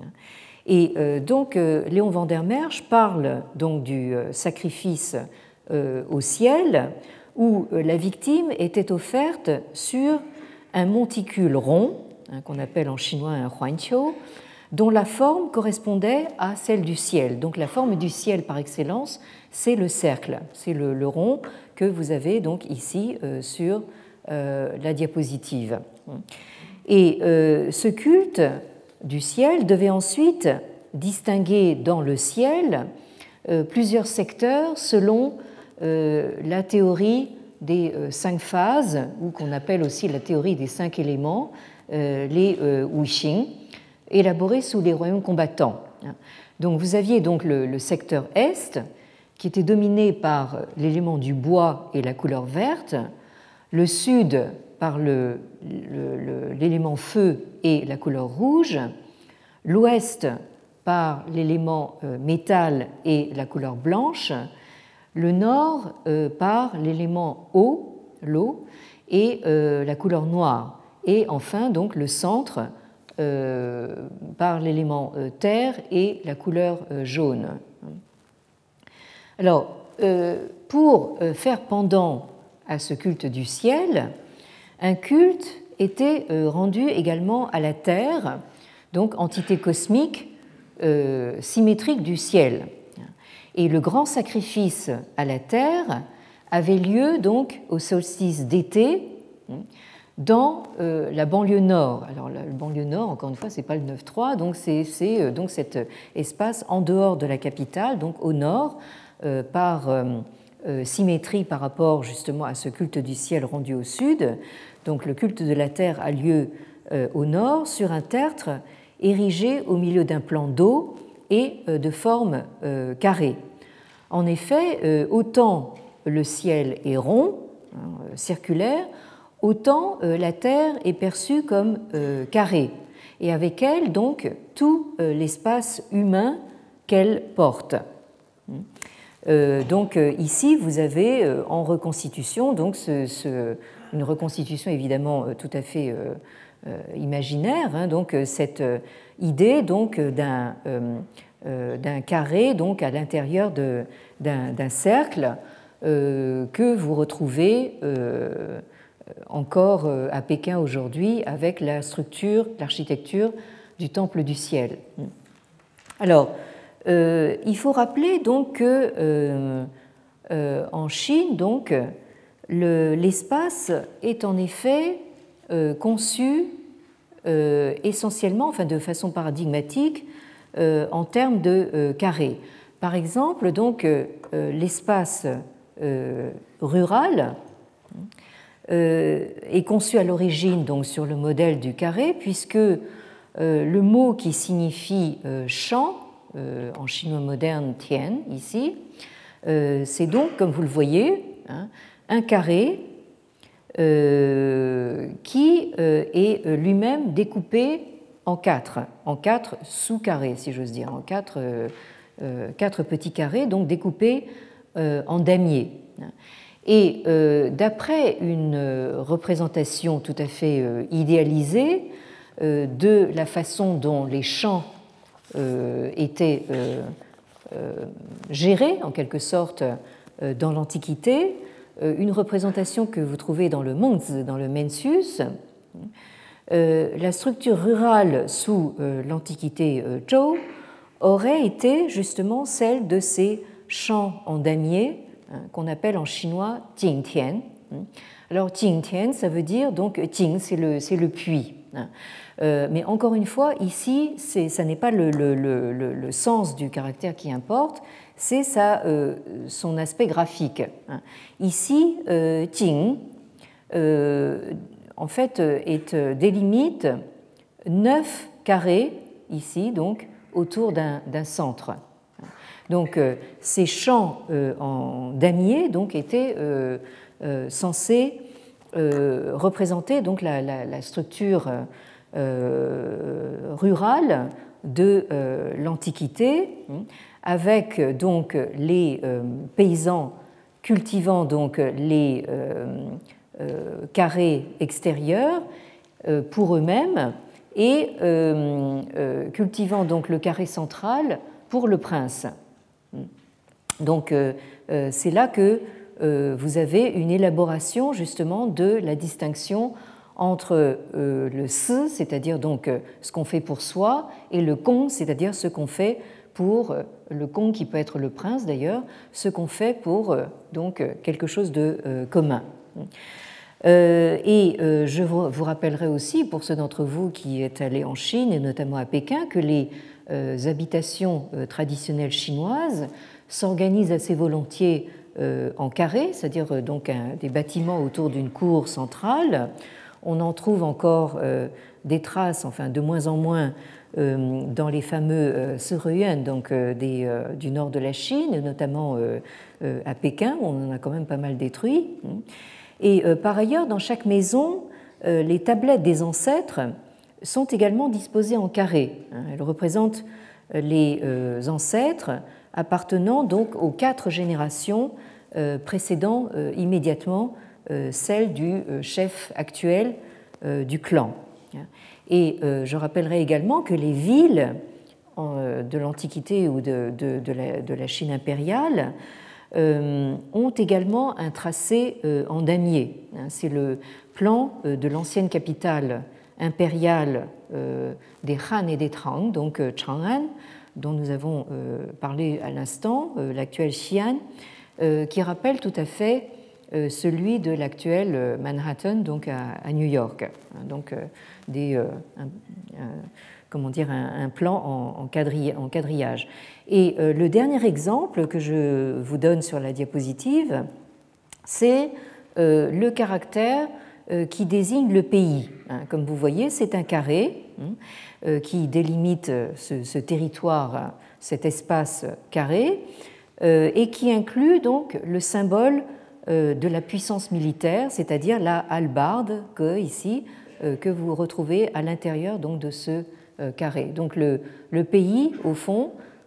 Et euh, donc, euh, Léon van der Merch parle donc du euh, sacrifice euh, au ciel, où euh, la victime était offerte sur un monticule rond, qu'on appelle en chinois un huanqiu, dont la forme correspondait à celle du ciel. Donc la forme du ciel par excellence, c'est le cercle, c'est le, le rond que vous avez donc ici euh, sur euh, la diapositive. Et euh, ce culte du ciel devait ensuite distinguer dans le ciel euh, plusieurs secteurs selon euh, la théorie des euh, cinq phases, ou qu'on appelle aussi la théorie des cinq éléments, les Wuxing, élaborés sous les royaumes combattants. Donc vous aviez donc le, le secteur est, qui était dominé par l'élément du bois et la couleur verte, le sud par le, le, l'élément feu et la couleur rouge, l'ouest par l'élément métal et la couleur blanche, le nord par l'élément eau, l'eau, et la couleur noire. Et enfin, donc, le centre euh, par l'élément euh, terre et la couleur euh, jaune. Alors, euh, pour faire pendant à ce culte du ciel, un culte était euh, rendu également à la terre, donc entité cosmique euh, symétrique du ciel. Et le grand sacrifice à la terre avait lieu donc au solstice d'été, dans euh, la banlieue nord. Alors la banlieue nord, encore une fois, c'est pas le neuf trois, donc c'est euh, donc cet espace en dehors de la capitale, donc au nord, euh, par euh, euh, symétrie par rapport justement à ce culte du ciel rendu au sud. Donc le culte de la terre a lieu euh, au nord sur un tertre érigé au milieu d'un plan d'eau et euh, de forme euh, carrée. En effet, euh, autant le ciel est rond, hein, circulaire, autant euh, la Terre est perçue comme euh, carrée, et avec elle, donc, tout euh, l'espace humain qu'elle porte. Euh, donc euh, ici, vous avez euh, en reconstitution, donc ce, ce, une reconstitution évidemment euh, tout à fait euh, euh, imaginaire, hein, donc euh, cette euh, idée donc d'un euh, euh, d'un carré donc à l'intérieur d'un cercle euh, que vous retrouvez euh, encore euh, à Pékin aujourd'hui avec la structure, l'architecture du Temple du Ciel. Alors, euh, il faut rappeler donc que euh, euh, en Chine, donc, le, l'espace est en effet euh, conçu euh, essentiellement, enfin de façon paradigmatique, euh, en termes de euh, carrés. Par exemple, donc, euh, l'espace euh, rural euh, est conçu à l'origine donc sur le modèle du carré, puisque euh, le mot qui signifie euh, champ euh, en chinois moderne tian ici, euh, c'est donc, comme vous le voyez, hein, un carré euh, qui euh, est lui-même découpé en quatre, en quatre sous-carrés, si j'ose dire, en quatre, euh, euh, quatre petits carrés, donc découpés euh, en damiers. Et euh, d'après une représentation tout à fait euh, idéalisée euh, de la façon dont les champs euh, étaient euh, euh, gérés, en quelque sorte, euh, dans l'Antiquité, euh, une représentation que vous trouvez dans le Mengzi, dans le Mencius, euh, la structure rurale sous euh, l'Antiquité euh, Zhou aurait été justement celle de ces champs en damier qu'on appelle en chinois Jingtian. Alors Jingtian, ça veut dire donc Jing, c'est le, c'est le puits. Euh, mais encore une fois, ici, c'est, ça n'est pas le, le, le, le sens du caractère qui importe, c'est ça, euh, son aspect graphique. Ici, euh, Jing, euh, en fait, est, délimite neuf carrés, ici, donc, autour d'un, d'un centre. Donc, euh, ces champs euh, en damier donc, étaient euh, euh, censés euh, représenter donc, la, la, la structure euh, rurale de euh, l'Antiquité, avec donc, les euh, paysans cultivant donc, les euh, euh, carrés extérieurs euh, pour eux-mêmes et euh, euh, cultivant donc, le carré central pour le prince. Donc euh, c'est là que euh, vous avez une élaboration justement de la distinction entre euh, le si, c'est-à-dire donc ce qu'on fait pour soi, et le kong, c'est-à-dire ce qu'on fait pour euh, le kong qui peut être le prince d'ailleurs, ce qu'on fait pour euh, donc quelque chose de euh, commun. Euh, et euh, je vous, vous rappellerai aussi, pour ceux d'entre vous qui êtes allés en Chine et notamment à Pékin, que les euh, habitations euh, traditionnelles chinoises s'organisent assez volontiers euh, en carré, c'est-à-dire euh, donc un, des bâtiments autour d'une cour centrale. On en trouve encore euh, des traces, enfin de moins en moins, euh, dans les fameux euh, Seruyuan, donc euh, des, euh, du nord de la Chine, notamment euh, euh, à Pékin, où on en a quand même pas mal détruit. Et euh, par ailleurs, dans chaque maison, euh, les tablettes des ancêtres sont également disposées en carré. Elles représentent les euh, ancêtres appartenant donc aux quatre générations euh, précédant euh, immédiatement euh, celle du euh, chef actuel euh, du clan. Et euh, je rappellerai également que les villes euh, de l'Antiquité ou de, de, de, la, de la Chine impériale euh, ont également un tracé euh, en damier. C'est le plan euh, de l'ancienne capitale impériale euh, des Han et des Tang, donc euh, Chang'an, dont nous avons euh, parlé à l'instant, euh, l'actuel Xi'an, euh, qui rappelle tout à fait euh, celui de l'actuel Manhattan, donc à, à New York. Donc euh, des, euh, un, un, comment dire, un, un plan en, en, quadrilla, en quadrillage. Et euh, le dernier exemple que je vous donne sur la diapositive, c'est euh, le caractère euh, qui désigne le pays. Hein, comme vous voyez, c'est un carré hein, euh, qui délimite ce, ce territoire, cet espace carré, euh, et qui inclut donc le symbole euh, de la puissance militaire, c'est-à-dire la hallebarde que, ici, euh, que vous retrouvez à l'intérieur donc, de ce euh, carré. Donc le, le pays, au fond,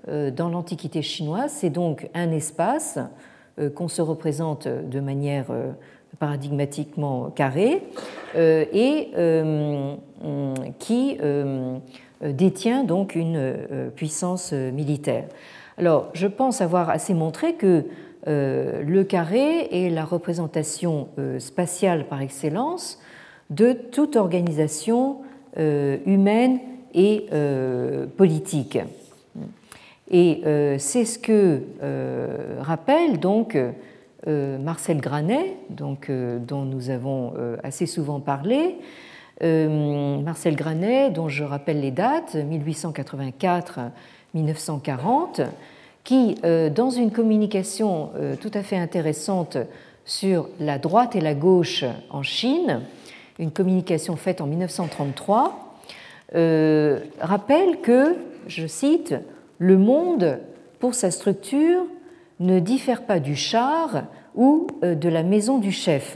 dans l'Antiquité chinoise, c'est donc un espace qu'on se représente de manière paradigmatiquement carrée et qui détient donc une puissance militaire. Alors, je pense avoir assez montré que le carré est la représentation spatiale par excellence de toute organisation humaine et politique. Et c'est ce que rappelle donc Marcel Granet, donc, dont nous avons assez souvent parlé. Marcel Granet, dont je rappelle les dates, mille huit cent quatre-vingt-quatre à mille neuf cent quarante, qui, dans une communication tout à fait intéressante sur la droite et la gauche en Chine, une communication faite en mille neuf cent trente-trois, euh, rappelle que, je cite, « Le monde, pour sa structure, ne diffère pas du char ou de la maison du chef.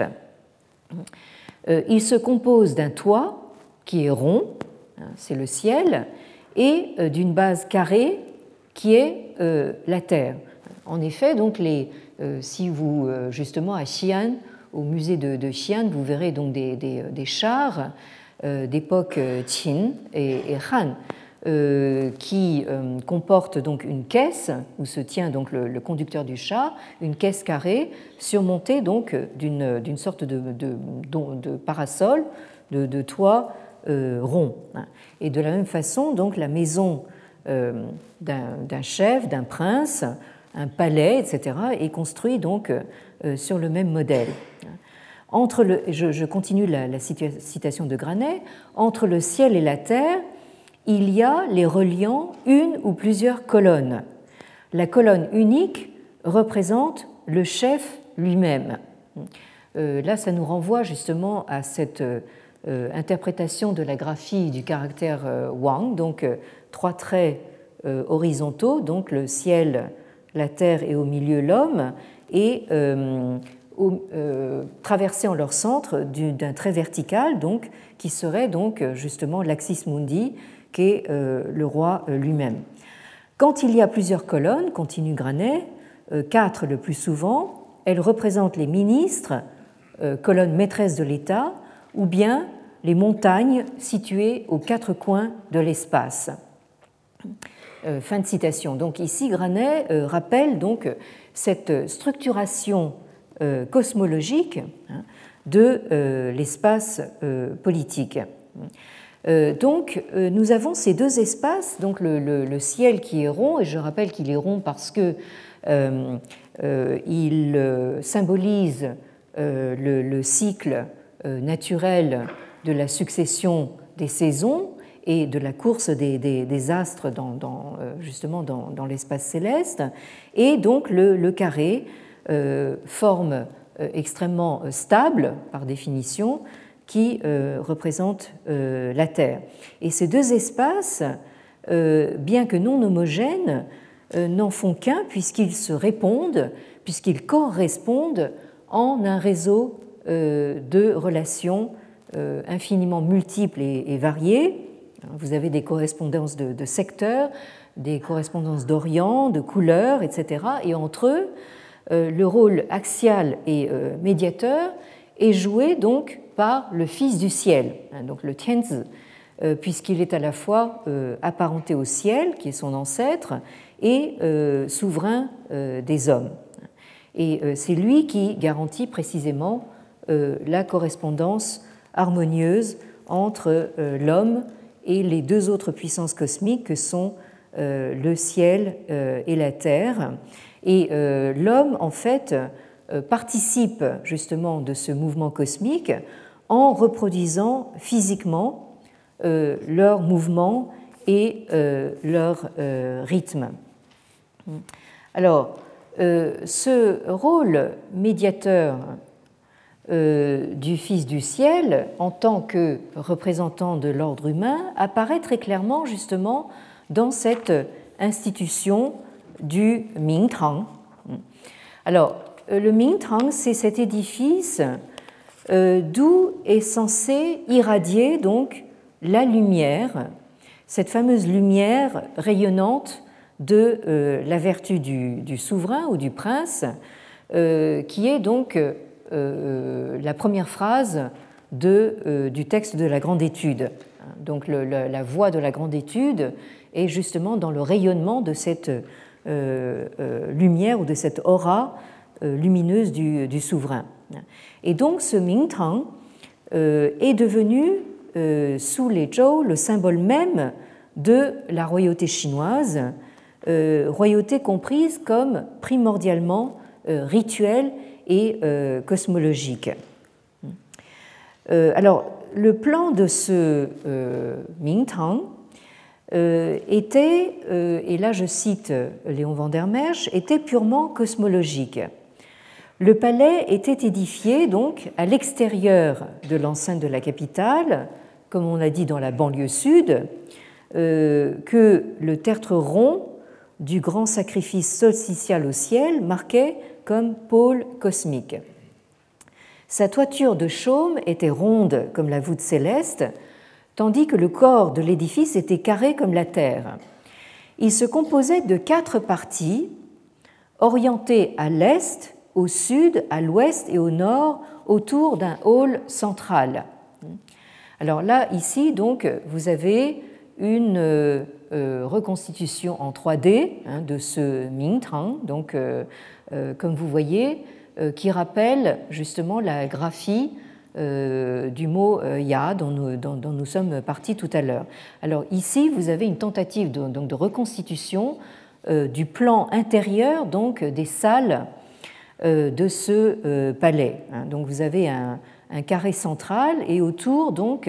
Il se compose d'un toit qui est rond, c'est le ciel, et d'une base carrée qui est euh, la terre. » En effet, donc les, euh, si vous, euh, justement, à Xi'an, au musée de, de Xi'an, vous verrez donc des, des, des chars euh, d'époque Qin et, et Han euh, qui euh, comportent donc une caisse où se tient donc le, le conducteur du char, une caisse carrée surmontée donc d'une, d'une sorte de, de, de, de parasol, de, de toit euh, rond. Et de la même façon, donc la maison euh, d'un, d'un chef, d'un prince, un palais, et cetera, est construit donc euh, sur le même modèle. Entre le, je, je continue la, la citation de Granet. Entre le ciel et la terre, il y a les reliant une ou plusieurs colonnes. La colonne unique représente le chef lui-même. Euh, là, ça nous renvoie justement à cette euh, interprétation de la graphie du caractère euh, Wang, donc euh, trois traits euh, horizontaux, donc le ciel, la terre et au milieu l'homme, et euh, au, euh, traversés en leur centre d'un trait vertical, donc qui serait donc justement l'axis mundi, qui est euh, le roi lui-même. Quand il y a plusieurs colonnes, continue Granet, euh, quatre le plus souvent, elles représentent les ministres, euh, colonnes maîtresses de l'État, ou bien les montagnes situées aux quatre coins de l'espace. Euh, fin de citation. Donc ici, Granet euh, rappelle donc cette structuration euh, cosmologique hein, de euh, l'espace euh, politique. Euh, donc, euh, nous avons ces deux espaces, donc le, le, le ciel qui est rond, et je rappelle qu'il est rond parce que euh, euh, il euh, symbolise euh, le, le cycle euh, naturel de la succession des saisons et de la course des, des, des astres dans, dans, justement dans, dans l'espace céleste, et donc le, le carré, euh, forme euh, extrêmement stable par définition, qui euh, représente euh, la Terre. Et ces deux espaces, euh, bien que non homogènes, euh, n'en font qu'un puisqu'ils se répondent, puisqu'ils correspondent en un réseau euh, de relations euh, infiniment multiples et, et variées. Vous avez des correspondances de, de secteurs, des correspondances d'Orient, de couleurs, et cetera. Et entre eux, euh, le rôle axial et euh, médiateur est joué donc par le Fils du ciel, donc le Tianzi, puisqu'il est à la fois apparenté au ciel, qui est son ancêtre, et souverain des hommes. Et c'est lui qui garantit précisément la correspondance harmonieuse entre l'homme et les deux autres puissances cosmiques que sont le ciel et la terre. Et l'homme, en fait, participe justement de ce mouvement cosmique en reproduisant physiquement euh, leurs mouvements et euh, leur euh, rythme. Alors, euh, ce rôle médiateur euh, du Fils du ciel en tant que représentant de l'ordre humain apparaît très clairement justement dans cette institution du Mingtang. Alors, le Mingtang, c'est cet édifice euh, d'où est censée irradier donc la lumière, cette fameuse lumière rayonnante de euh, la vertu du, du souverain ou du prince, euh, qui est donc euh, la première phrase de, euh, du texte de la Grande Étude. Donc le, la, la voie de la Grande Étude est justement dans le rayonnement de cette euh, euh, lumière ou de cette aura euh, lumineuse du, du souverain. Et donc ce Mingtang euh, est devenu, euh, sous les Zhou, le symbole même de la royauté chinoise, euh, royauté comprise comme primordialement euh, rituelle et euh, cosmologique. Euh, alors, le plan de ce euh, Mingtang euh, était, euh, et là je cite Léon van der Merch, était purement cosmologique. Le palais était édifié donc à l'extérieur de l'enceinte de la capitale, comme on a dit dans la banlieue sud, euh, que le tertre rond du grand sacrifice solsticial au ciel marquait comme pôle cosmique. Sa toiture de chaume était ronde comme la voûte céleste, tandis que le corps de l'édifice était carré comme la terre. Il se composait de quatre parties, orientées à l'est, au sud, à l'ouest et au nord, autour d'un hall central. Alors là, ici, donc, vous avez une euh, reconstitution en trois D hein, de ce Mingtang, donc, euh, euh, comme vous voyez, euh, qui rappelle justement la graphie euh, du mot euh, ya dont nous, dont, dont nous sommes partis tout à l'heure. Alors ici, vous avez une tentative de, donc, de reconstitution euh, du plan intérieur donc, des salles de ce palais. Donc vous avez un, un carré central et autour donc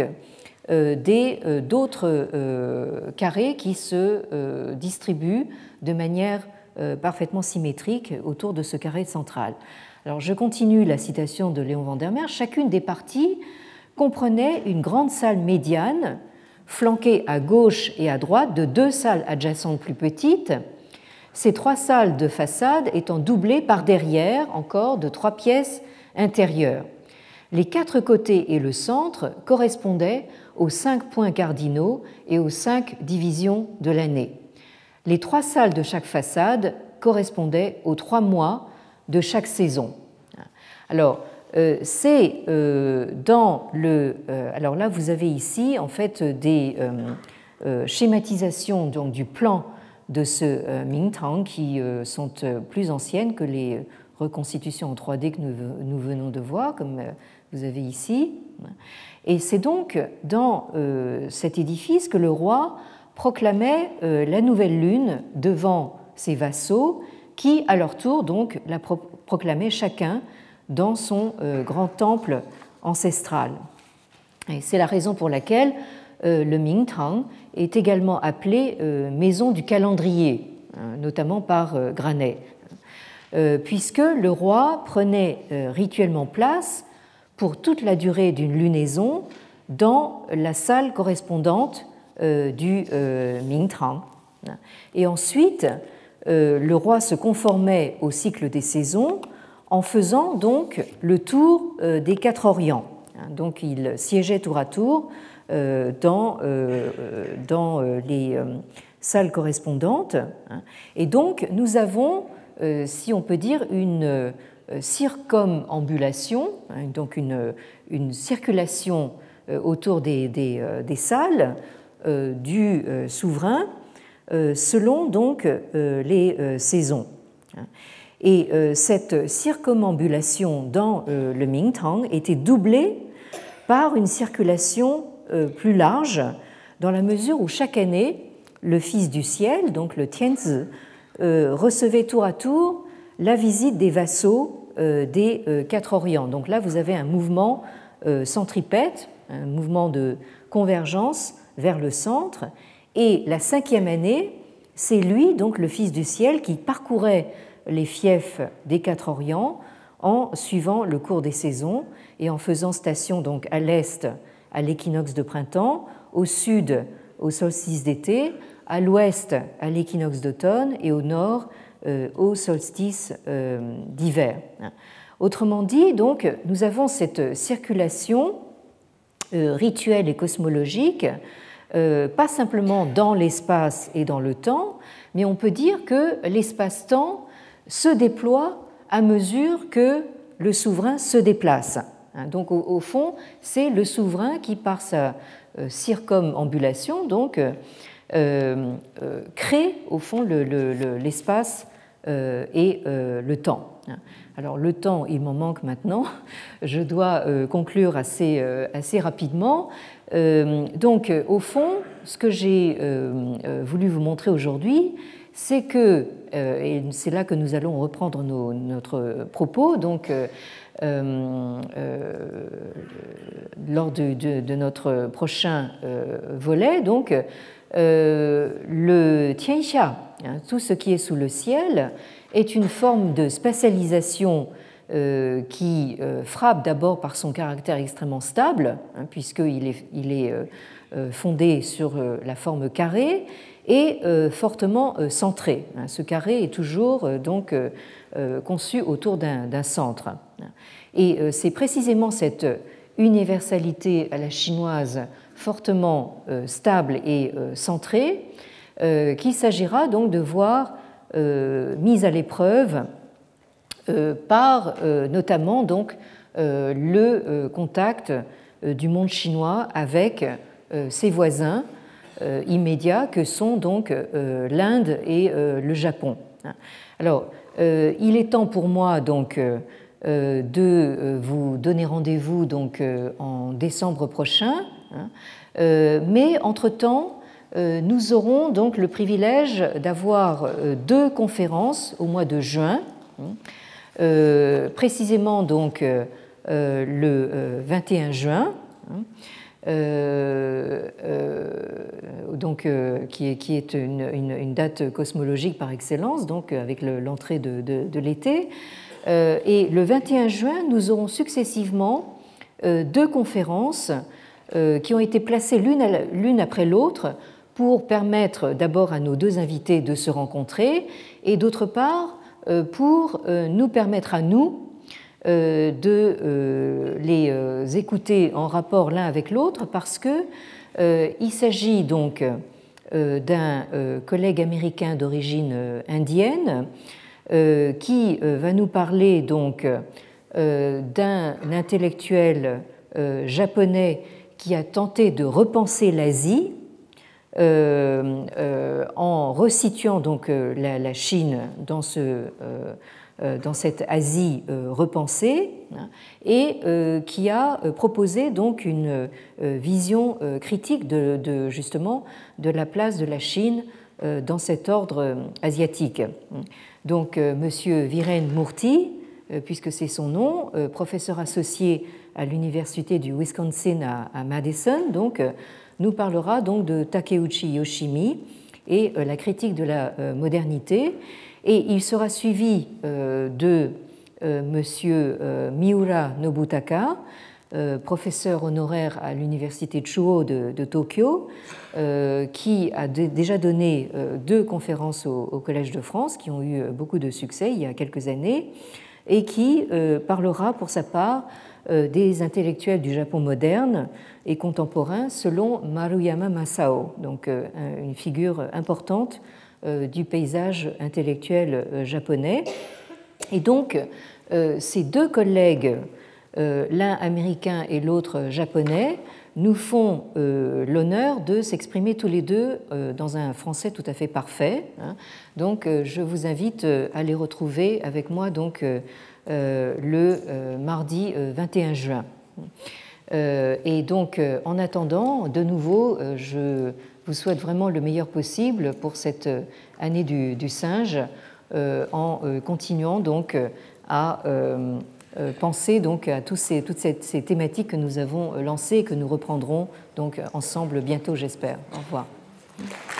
des, d'autres carrés qui se distribuent de manière parfaitement symétrique autour de ce carré central. Alors je continue la citation de Léon van der Merch. Chacune des parties comprenait une grande salle médiane flanquée à gauche et à droite de deux salles adjacentes plus petites, ces trois salles de façade étant doublées par derrière encore de trois pièces intérieures. Les quatre côtés et le centre correspondaient aux cinq points cardinaux et aux cinq divisions de l'année. Les trois salles de chaque façade correspondaient aux trois mois de chaque saison. Alors, euh, c'est euh, dans le... Euh, alors là, vous avez ici, en fait, des euh, euh, schématisations donc, du plan de ce Mingtang qui sont plus anciennes que les reconstitutions en trois D que nous venons de voir, comme vous avez ici. Et c'est donc dans cet édifice que le roi proclamait la nouvelle lune devant ses vassaux qui, à leur tour, donc, la proclamaient chacun dans son grand temple ancestral. Et c'est la raison pour laquelle le Mingtang est également appelé maison du calendrier, notamment par Granet, puisque le roi prenait rituellement place pour toute la durée d'une lunaison dans la salle correspondante du Mingtang. Et ensuite, le roi se conformait au cycle des saisons en faisant donc le tour des quatre orients. Donc il siégeait tour à tour dans, dans les salles correspondantes. Et donc nous avons, si on peut dire, une circumambulation, donc une, une circulation autour des, des, des salles du souverain selon donc les saisons. Et cette circumambulation dans le Mingtang était doublée par une circulation plus large, dans la mesure où chaque année, le fils du ciel, donc le Tianzi, recevait tour à tour la visite des vassaux des quatre orients. Donc là, vous avez un mouvement centripète, un mouvement de convergence vers le centre, et la cinquième année, c'est lui, donc le fils du ciel, qui parcourait les fiefs des quatre orients en suivant le cours des saisons et en faisant station donc à l'est à l'équinoxe de printemps, au sud au solstice d'été, à l'ouest à l'équinoxe d'automne et au nord euh, au solstice euh, d'hiver. Autrement dit, donc, nous avons cette circulation euh, rituelle et cosmologique, euh, pas simplement dans l'espace et dans le temps, mais on peut dire que l'espace-temps se déploie à mesure que le souverain se déplace. Donc au, au fond, c'est le souverain qui, par sa euh, circumambulation, donc, euh, euh, crée au fond le, le, le, l'espace euh, et euh, le temps. Alors le temps, il m'en manque maintenant, je dois euh, conclure assez, euh, assez rapidement. Euh, donc au fond, ce que j'ai euh, euh, voulu vous montrer aujourd'hui, c'est que, euh, et c'est là que nous allons reprendre nos, notre propos, donc euh, euh, lors de, de, de notre prochain euh, volet, donc euh, le Tianxia, hein, tout ce qui est sous le ciel, est une forme de spatialisation euh, qui euh, frappe d'abord par son caractère extrêmement stable, hein, puisqu'il est, il est euh, fondé sur euh, la forme carrée, et euh, fortement euh, centré. Ce carré est toujours euh, donc euh, conçu autour d'un, d'un centre. Et euh, c'est précisément cette universalité à la chinoise fortement euh, stable et euh, centrée euh, qu'il s'agira donc de voir euh, mise à l'épreuve euh, par euh, notamment donc euh, le euh, contact euh, du monde chinois avec euh, ses voisins Euh, immédiats que sont donc euh, l'Inde et euh, le Japon. Alors, euh, il est temps pour moi donc euh, de euh, vous donner rendez-vous donc euh, en décembre prochain, hein, euh, mais entre-temps, euh, nous aurons donc le privilège d'avoir euh, deux conférences au mois de juin, hein, euh, précisément donc euh, le euh, vingt et un juin. Hein, Euh, euh, donc, euh, qui est, qui est une, une, une date cosmologique par excellence, donc avec le, l'entrée de, de, de l'été. Euh, et le vingt et un juin, nous aurons successivement euh, deux conférences euh, qui ont été placées l'une, à la, l'une après l'autre pour permettre d'abord à nos deux invités de se rencontrer et d'autre part euh, pour euh, nous permettre à nous de les écouter en rapport l'un avec l'autre parce qu'il s'agit donc d'un collègue américain d'origine indienne qui va nous parler donc d'un intellectuel japonais qui a tenté de repenser l'Asie en resituant donc la Chine dans ce dans cette Asie repensée, et qui a proposé donc une vision critique de, de justement de la place de la Chine dans cet ordre asiatique. Donc Monsieur Viren Murthy, puisque c'est son nom, professeur associé à l'université du Wisconsin à Madison, donc nous parlera donc de Takeuchi Yoshimi et la critique de la modernité. Et il sera suivi de Monsieur Miura Nobutaka, professeur honoraire à l'université Chuo de, de Tokyo, qui a déjà donné deux conférences au, au Collège de France, qui ont eu beaucoup de succès il y a quelques années, et qui parlera pour sa part des intellectuels du Japon moderne et contemporain selon Maruyama Masao, donc une figure importante du paysage intellectuel japonais. Et donc, ces deux collègues, l'un américain et l'autre japonais, nous font l'honneur de s'exprimer tous les deux dans un français tout à fait parfait. Donc, je vous invite à les retrouver avec moi donc, le mardi vingt et un juin. Et donc, en attendant, de nouveau, je vous souhaite vraiment le meilleur possible pour cette année du, du singe, euh, en euh, continuant donc à euh, penser donc à tous ces, toutes ces, ces thématiques que nous avons lancées et que nous reprendrons donc ensemble bientôt, j'espère. Au revoir.